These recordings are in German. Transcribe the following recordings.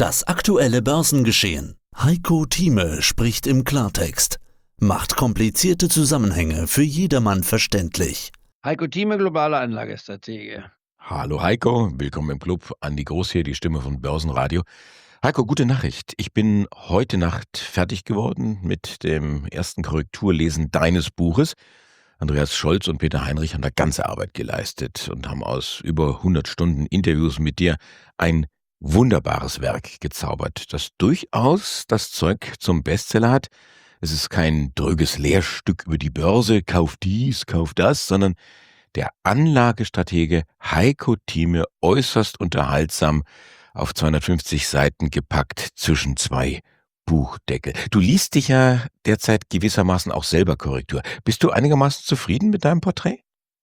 Das aktuelle Börsengeschehen. Heiko Thieme spricht im Klartext, macht komplizierte Zusammenhänge für jedermann verständlich. Heiko Thieme, globale Anlagestratege. Hallo Heiko, willkommen im Club. Andi Groß hier, die Stimme von Börsenradio. Heiko, gute Nachricht. Ich bin heute Nacht fertig geworden mit dem ersten Korrekturlesen deines Buches. Andreas Scholz und Peter Heinrich haben da ganze Arbeit geleistet und haben aus über 100 Stunden Interviews mit dir ein wunderbares Werk gezaubert, das durchaus das Zeug zum Bestseller hat. Es ist kein dröges Lehrstück über die Börse, kauf dies, kauf das, sondern der Anlagestratege Heiko Thieme äußerst unterhaltsam auf 250 Seiten gepackt zwischen zwei Buchdeckel. Du liest dich ja derzeit gewissermaßen auch selber Korrektur. Bist du einigermaßen zufrieden mit deinem Porträt?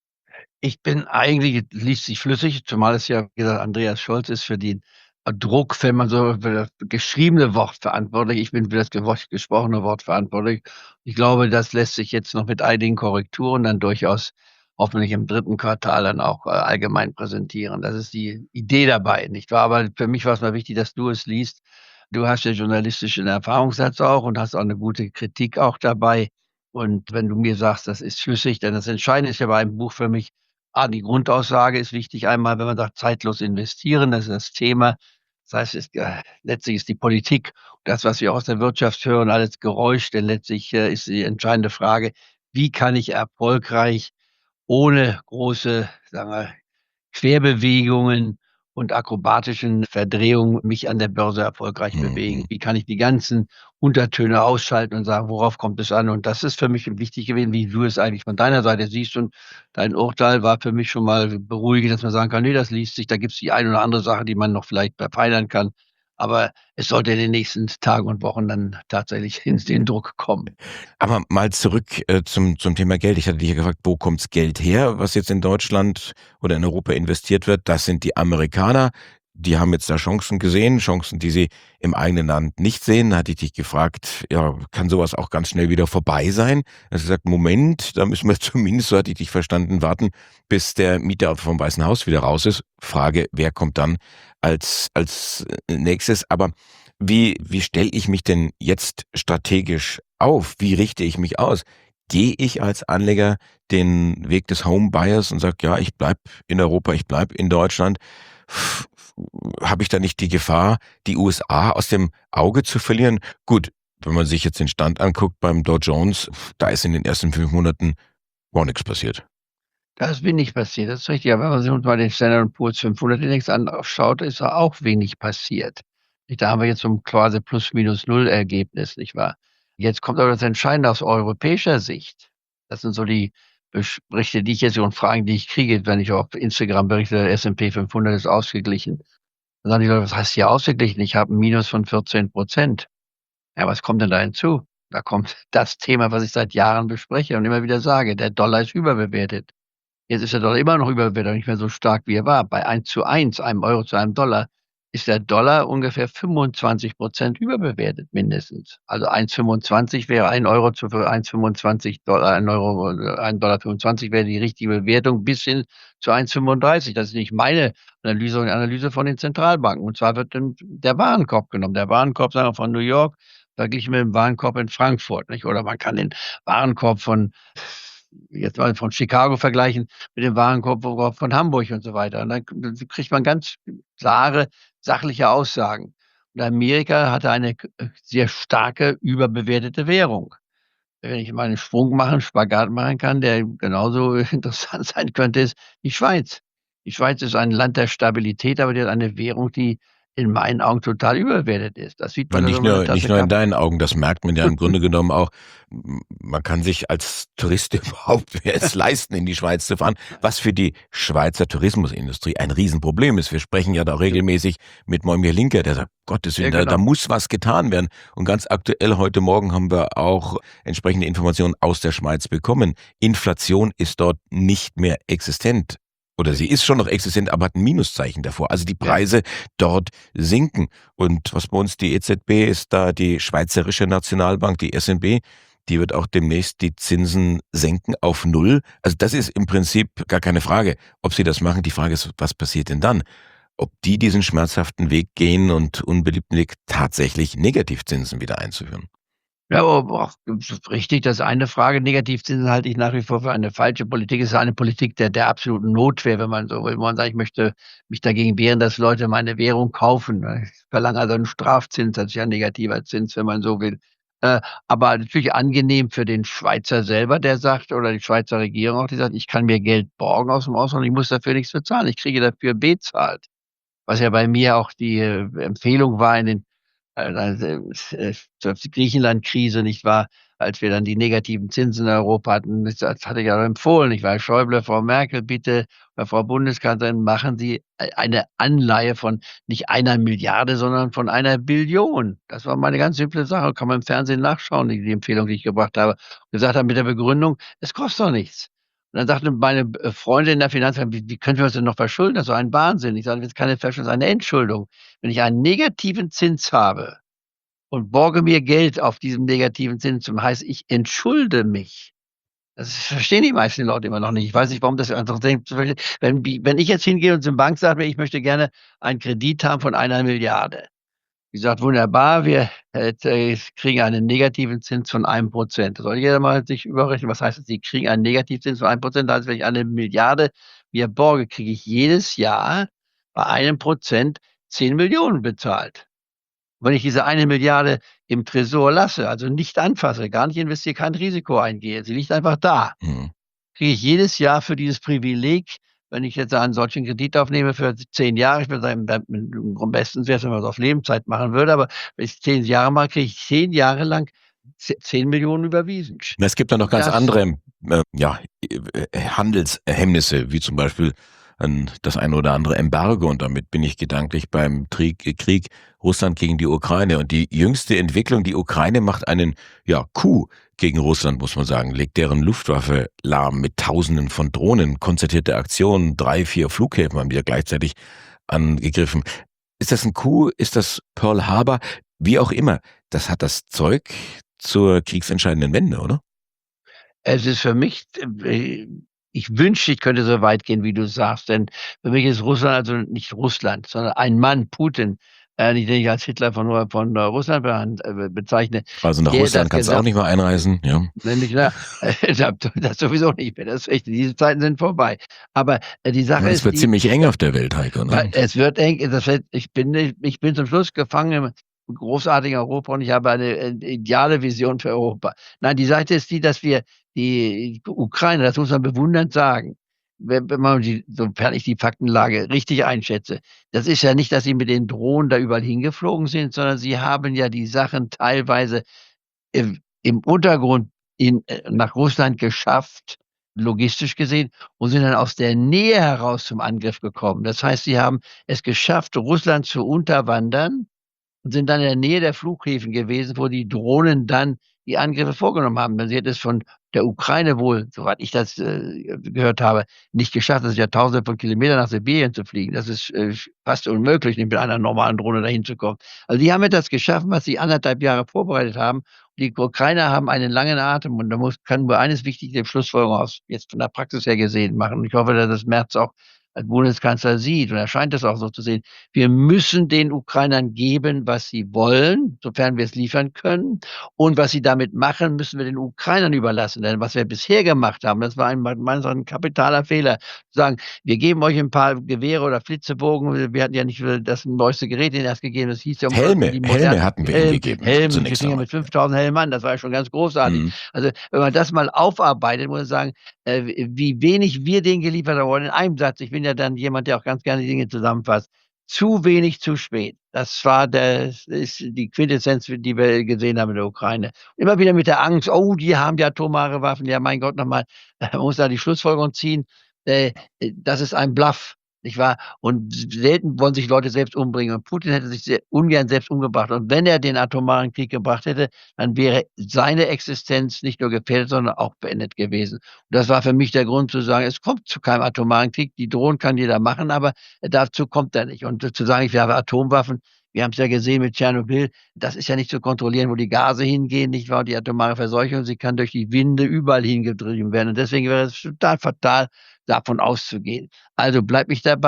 Ich bin eigentlich, liest sich flüssig, zumal es ja, wie gesagt, Andreas Scholz ist für den Druck, wenn man so für das geschriebene Wort verantwortlich. Ich bin für das gesprochene Wort verantwortlich. Ich glaube, das lässt sich jetzt noch mit einigen Korrekturen dann durchaus hoffentlich im dritten Quartal dann auch allgemein präsentieren. Das ist die Idee dabei, nicht wahr? Aber für mich war es mal wichtig, dass du es liest. Du hast ja journalistischen Erfahrungssatz auch und hast auch eine gute Kritik auch dabei. Und wenn du mir sagst, das ist schlüssig, denn das Entscheidende ist ja bei einem Buch für mich, die Grundaussage ist wichtig. Einmal, wenn man sagt, zeitlos investieren, das ist das Thema. Das heißt, letztlich ist die Politik, das, was wir aus der Wirtschaft hören, alles Geräusch, denn letztlich ist die entscheidende Frage, wie kann ich erfolgreich ohne große, sagen wir, Querbewegungen und akrobatischen Verdrehungen mich an der Börse erfolgreich bewegen? Wie kann ich die ganzen Untertöne ausschalten und sagen, worauf kommt es an? Und das ist für mich wichtig gewesen, wie du es eigentlich von deiner Seite siehst. Und dein Urteil war für mich schon mal beruhigend, dass man sagen kann, nee, das liest sich, da gibt es die eine oder andere Sache, die man noch vielleicht verfeinern kann. Aber es sollte in den nächsten Tagen und Wochen dann tatsächlich in den Druck kommen. Aber mal zurück zum Thema Geld. Ich hatte dich ja gefragt, wo kommt's Geld her, was jetzt in Deutschland oder in Europa investiert wird? Das sind die Amerikaner. Die haben jetzt da Chancen gesehen, Chancen, die sie im eigenen Land nicht sehen. Da hatte ich dich gefragt, ja, kann sowas auch ganz schnell wieder vorbei sein? Du hast gesagt, Moment, da müssen wir zumindest, so hatte ich dich verstanden, warten, bis der Mieter vom Weißen Haus wieder raus ist. Frage, wer kommt dann als nächstes? Aber wie stelle ich mich denn jetzt strategisch auf? Wie richte ich mich aus? Gehe ich als Anleger den Weg des Homebuyers und sage, ja, ich bleib in Europa, ich bleib in Deutschland? Habe ich da nicht die Gefahr, die USA aus dem Auge zu verlieren? Gut, wenn man sich jetzt den Stand anguckt beim Dow Jones, da ist in den ersten 5 Monaten gar nichts passiert. Das ist wenig passiert, das ist richtig. Aber wenn man sich uns mal den Standard & Poor's 500 Index anschaut, ist da auch wenig passiert. Da haben wir jetzt so ein quasi Plus-Minus-Null-Ergebnis, nicht wahr? Jetzt kommt aber das Entscheidende aus europäischer Sicht. Das sind so die Berichte, die ich jetzt und Fragen, die ich kriege, wenn ich auf Instagram berichte, der S&P 500 ist ausgeglichen. Dann sagen die Leute, was heißt hier ausgeglichen? Ich habe ein Minus von 14%. Ja, was kommt denn da hinzu? Da kommt das Thema, was ich seit Jahren bespreche und immer wieder sage, der Dollar ist überbewertet. Jetzt ist der Dollar immer noch überbewertet, nicht mehr so stark, wie er war. Bei 1:1, einem Euro zu einem Dollar, ist der Dollar ungefähr 25% überbewertet, mindestens. Also 1,25 wäre 1 Euro zu 1,25 Dollar, 1,25 $, wäre die richtige Bewertung, bis hin zu 1,35. Das ist nicht meine Analyse, sondern eine Analyse von den Zentralbanken. Und zwar wird dann der Warenkorb genommen. Der Warenkorb, sagen wir, von New York, verglichen mit dem Warenkorb in Frankfurt, nicht? Oder man kann den Warenkorb jetzt mal von Chicago vergleichen mit dem Warenkorb von Hamburg und so weiter. Und dann kriegt man ganz klare, sachliche Aussagen. Und Amerika hatte eine sehr starke, überbewertete Währung. Wenn ich mal einen Sprung machen, Spagat machen kann, der genauso interessant sein könnte, ist die Schweiz. Die Schweiz ist ein Land der Stabilität, aber die hat eine Währung, die in meinen Augen total überbewertet ist. Das sieht man Nicht nur in deinen Augen, das merkt man ja im Grunde genommen auch. Man kann sich als Tourist überhaupt es leisten, in die Schweiz zu fahren, was für die Schweizer Tourismusindustrie ein Riesenproblem ist. Wir sprechen ja da regelmäßig mit Moimir Linker, der sagt, Gottes Willen, da muss was getan werden. Und ganz aktuell heute Morgen haben wir auch entsprechende Informationen aus der Schweiz bekommen. Inflation ist dort nicht mehr existent. Oder sie ist schon noch existent, aber hat ein Minuszeichen davor. Also die Preise dort sinken. Und was bei uns die EZB ist, da die Schweizerische Nationalbank, die SNB, die wird auch demnächst die Zinsen senken auf 0. Also das ist im Prinzip gar keine Frage, ob sie das machen. Die Frage ist, was passiert denn dann? ob die diesen schmerzhaften Weg gehen und unbeliebten Weg, tatsächlich Negativzinsen wieder einzuführen. Ja, aber richtig, das ist eine Frage. Negativzinsen halte ich nach wie vor für eine falsche Politik. Es ist eine Politik der absoluten Notwehr, wenn man so will. Wo man sagt, ich möchte mich dagegen wehren, dass Leute meine Währung kaufen. Ich verlange also einen Strafzins, das ist ja ein negativer Zins, wenn man so will. Aber natürlich angenehm für den Schweizer selber, der sagt, oder die Schweizer Regierung auch, die sagt, ich kann mir Geld borgen aus dem Ausland, ich muss dafür nichts bezahlen. Ich kriege dafür bezahlt. Was ja bei mir auch die Empfehlung war in den zur Griechenland-Krise, nicht wahr? Als wir dann die negativen Zinsen in Europa hatten, das hatte ich ja empfohlen, nicht wahr? Schäuble, Frau Merkel, bitte, Frau Bundeskanzlerin, machen Sie eine Anleihe von nicht 1 Milliarde, sondern von 1 Billion. Das war mal eine ganz simple Sache, kann man im Fernsehen nachschauen, die Empfehlung, die ich gebracht habe. Gesagt habe mit der Begründung, es kostet doch nichts. Und dann sagte meine Freundin in der Finanzbank, wie können wir uns denn noch verschulden? Das ist doch ein Wahnsinn. Ich sage, das ist keine Verschuldung, das ist eine Entschuldung. Wenn ich einen negativen Zins habe und borge mir Geld auf diesem negativen Zins, das heißt, ich entschulde mich. Das verstehen die meisten Leute immer noch nicht. Ich weiß nicht, warum das einfach denkt. Wenn ich jetzt hingehe und zur Bank sage, ich möchte gerne einen Kredit haben von 1 Milliarde. Wie gesagt, wunderbar, wir kriegen einen negativen Zins von 1%. Da soll jeder mal sich überrechnen, was heißt das? Sie kriegen einen Negativzins von 1%. Das heißt, wenn ich 1 Milliarde mir borge, kriege ich jedes Jahr bei 1% 10 Millionen bezahlt. Wenn ich diese 1 Milliarde im Tresor lasse, also nicht anfasse, gar nicht investiere, kein Risiko eingehe, sie liegt einfach da, kriege ich jedes Jahr für dieses Privileg, wenn ich jetzt einen solchen Kredit aufnehme für 10 Jahre, ich würde sagen, am besten wäre es, wenn man es auf Lebenszeit machen würde, aber wenn ich 10 Jahre mache, kriege ich 10 Jahre lang 10 Millionen überwiesen. Es gibt da noch ganz andere Handelshemmnisse, wie zum Beispiel das eine oder andere Embargo, und damit bin ich gedanklich beim Krieg Russland gegen die Ukraine. Und die jüngste Entwicklung, die Ukraine macht einen Coup gegen Russland, muss man sagen, legt deren Luftwaffe lahm mit Tausenden von Drohnen, konzertierte Aktionen, 3, 4 Flughäfen haben die ja gleichzeitig angegriffen. Ist das ein Coup? Ist das Pearl Harbor? Wie auch immer, das hat das Zeug zur kriegsentscheidenden Wende, oder? Es ist für mich, ich wünschte, ich könnte so weit gehen, wie du sagst, denn für mich ist Russland also nicht Russland, sondern ein Mann, Putin, den ich als Hitler von Russland bezeichne. Also nach Russland kannst du auch nicht mehr einreisen, ja. Das sowieso nicht mehr, das ist richtig, diese Zeiten sind vorbei. Aber die Sache ist, es wird ziemlich eng auf der Welt, Heiko. Ne? Es wird eng, ich bin zum Schluss gefangen im großartigen Europa und ich habe eine ideale Vision für Europa. Nein, die Seite ist die, dass wir die Ukraine, das muss man bewundernd sagen, wenn man sofern ich die Faktenlage richtig einschätze, das ist ja nicht, dass sie mit den Drohnen da überall hingeflogen sind, sondern sie haben ja die Sachen teilweise im Untergrund nach Russland geschafft, logistisch gesehen, und sind dann aus der Nähe heraus zum Angriff gekommen. Das heißt, sie haben es geschafft, Russland zu unterwandern und sind dann in der Nähe der Flughäfen gewesen, wo die Drohnen dann die Angriffe vorgenommen haben. Sie hätte es von der Ukraine wohl, soweit ich das gehört habe, nicht geschafft. Das ist ja Tausende von Kilometern nach Sibirien zu fliegen. Das ist fast unmöglich, nicht mit einer normalen Drohne dahin zu kommen. Also die haben etwas geschaffen, was sie 1,5 Jahre vorbereitet haben. Die Ukrainer haben einen langen Atem und da kann nur eines wichtige Schlussfolgerung aus, jetzt von der Praxis her gesehen, machen. Und ich hoffe, dass das Merz auch als Bundeskanzler sieht, und er scheint es auch so zu sehen. Wir müssen den Ukrainern geben, was sie wollen, sofern wir es liefern können. Und was sie damit machen, müssen wir den Ukrainern überlassen. Denn was wir bisher gemacht haben, das war ein kapitaler Fehler. Zu sagen, wir geben euch ein paar Gewehre oder Flitzebogen. Wir hatten ja nicht das neueste Gerät ihnen erst gegeben. Das hieß ja Helme hatten wir ihnen gegeben. Helme, wir fingen mit 5.000 Helmen an. Das war ja schon ganz großartig. Also wenn man das mal aufarbeitet, muss man sagen, wie wenig wir denen geliefert haben. In einem Satz, ich bin ja dann jemand, der auch ganz gerne die Dinge zusammenfasst. Zu wenig, zu spät. Das ist die Quintessenz, die wir gesehen haben in der Ukraine. Immer wieder mit der Angst, oh, die haben ja atomare Waffen. Ja, mein Gott, nochmal, man muss da die Schlussfolgerung ziehen. Das ist ein Bluff, nicht wahr? Und selten wollen sich Leute selbst umbringen. Und Putin hätte sich sehr ungern selbst umgebracht. Und wenn er den atomaren Krieg gebracht hätte, dann wäre seine Existenz nicht nur gefährdet, sondern auch beendet gewesen. Und das war für mich der Grund zu sagen, es kommt zu keinem atomaren Krieg. Die Drohnen kann jeder machen, aber dazu kommt er nicht. Und zu sagen, ich habe Atomwaffen, wir haben es ja gesehen mit Tschernobyl, das ist ja nicht zu kontrollieren, wo die Gase hingehen, nicht wahr? Die atomare Verseuchung, sie kann durch die Winde überall hingetrieben werden. Und deswegen wäre es total fatal, davon auszugehen. Also bleibt mich dabei,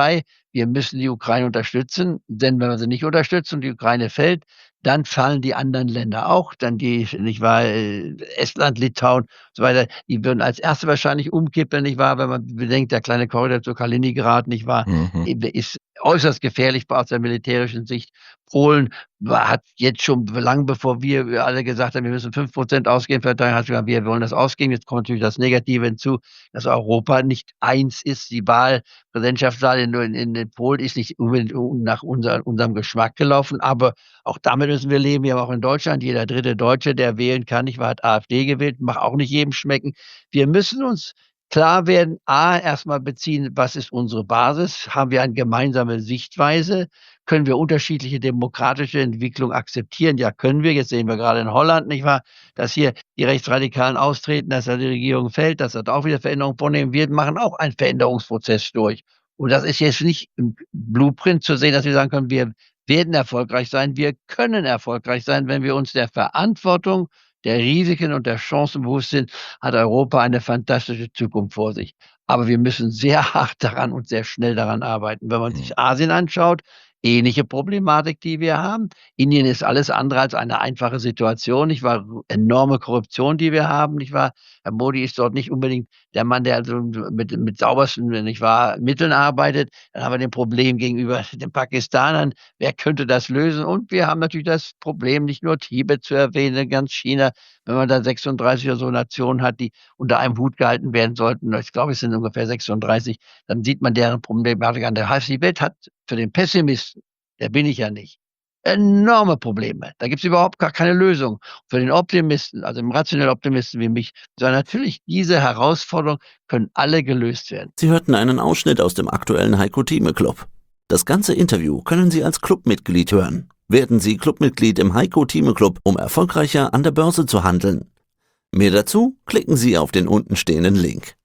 wir müssen die Ukraine unterstützen, denn wenn wir sie nicht unterstützen und die Ukraine fällt, dann fallen die anderen Länder auch, dann die, nicht wahr, Estland, Litauen und so weiter, die würden als Erste wahrscheinlich umkippen, nicht wahr, wenn man bedenkt, der kleine Korridor zu Kaliningrad, nicht wahr, Mhm. ist äußerst gefährlich aus der militärischen Sicht. Polen hat jetzt schon lang bevor wir alle gesagt haben, wir müssen 5% ausgeben, hat gesagt, wir wollen das ausgeben. Jetzt kommt natürlich das Negative hinzu, dass Europa nicht eins ist. Die Präsidentschaftswahl in Polen ist nicht unbedingt nach unserem Geschmack gelaufen, aber auch damit müssen wir leben. Wir haben auch in Deutschland, jeder dritte Deutsche, der wählen kann, nicht wahr, hat AfD gewählt, macht auch nicht jedem schmecken. Wir müssen uns klar werden, erstmal beziehen, was ist unsere Basis? Haben wir eine gemeinsame Sichtweise? Können wir unterschiedliche demokratische Entwicklung akzeptieren? Ja, können wir. Jetzt sehen wir gerade in Holland, nicht wahr, dass hier die Rechtsradikalen austreten, dass da die Regierung fällt, dass dort auch wieder Veränderungen vornehmen. Wir machen auch einen Veränderungsprozess durch. Und das ist jetzt nicht im Blueprint zu sehen, dass wir sagen können, wir werden erfolgreich sein. Wir können erfolgreich sein, wenn wir uns der Verantwortung, der Risiken und der Chancen bewusst sind, hat Europa eine fantastische Zukunft vor sich. Aber wir müssen sehr hart daran und sehr schnell daran arbeiten. Wenn man sich Asien anschaut, ähnliche Problematik, die wir haben. Indien ist alles andere als eine einfache Situation, nicht wahr? Enorme Korruption, die wir haben, nicht wahr? Herr Modi ist dort nicht unbedingt der Mann, der also mit saubersten, nicht wahr, Mitteln arbeitet. Dann haben wir den Problem gegenüber den Pakistanern. Wer könnte das lösen? Und wir haben natürlich das Problem, nicht nur Tibet zu erwähnen, ganz China. Wenn man da 36 oder so Nationen hat, die unter einem Hut gehalten werden sollten, ich glaube, es sind ungefähr 36, dann sieht man deren Problematik an. Der heißt, die Welt hat für den Pessimisten, der bin ich ja nicht, enorme Probleme. Da gibt's überhaupt gar keine Lösung. Für den Optimisten, also den rationellen Optimisten wie mich, sondern natürlich diese Herausforderungen können alle gelöst werden. Sie hörten einen Ausschnitt aus dem aktuellen Heiko Thieme Club. Das ganze Interview können Sie als Clubmitglied hören. Werden Sie Clubmitglied im Heiko Thieme Club, um erfolgreicher an der Börse zu handeln. Mehr dazu klicken Sie auf den untenstehenden Link.